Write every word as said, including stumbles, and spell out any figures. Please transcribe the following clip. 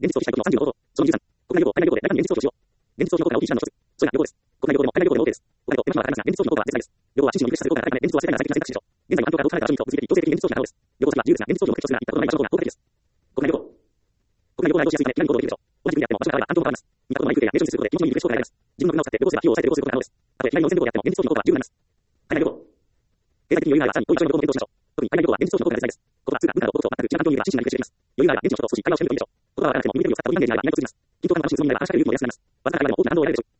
現実逃避したいことのさんじゅうの方法。そのにじゅうさん。国内旅行、海外旅行で中身現実逃避をしよう。現実逃避の効果の大きい手段の一つ。それが旅行です。国内旅行でも海外旅行でも OK です。国内と手間暇がかかりますが、現実逃避の効果は絶大です。旅行は心身をリフレッシュさせる効果が高いため、現実を忘れないが最適な選択肢でしょう。現在は環境がどうされたら準備と物理的、強制的に現実逃避が可能です。旅行先は自由ですが、現実逃避を目的とするが、行ったことない場所の方が効果的です。国内旅行。国内旅行は移動しやすいため、気軽に行動できるでしょう。同じ国であっても場所が変われば環境も変わります。見たことのない風景や名所にすることで気持ちのいいリフレッシュ効果が得られます。自分の車を使って旅行すれば費用を抑えて旅行することが可能です。たとえ日帰りの温泉旅行であっても現実逃避の効果は十分になります。海外旅行。経済的に余裕があればさらに遠い場所の旅行も検討しましょう。特に海外旅行は現実逃避の効果が絶大です。言葉、通貨、文化などことを全く違う環境にいれば心身がリフレッシュできます。余裕があれば現地の人と少し会話をしてみるといいでしょう。言葉はわからなくても耳だけを使った分野であれば今の通じます。緊急とかの話に進むのでは話しかけるリズムを安定させます。わずかな会話でも大きな反応を得られるでしょう。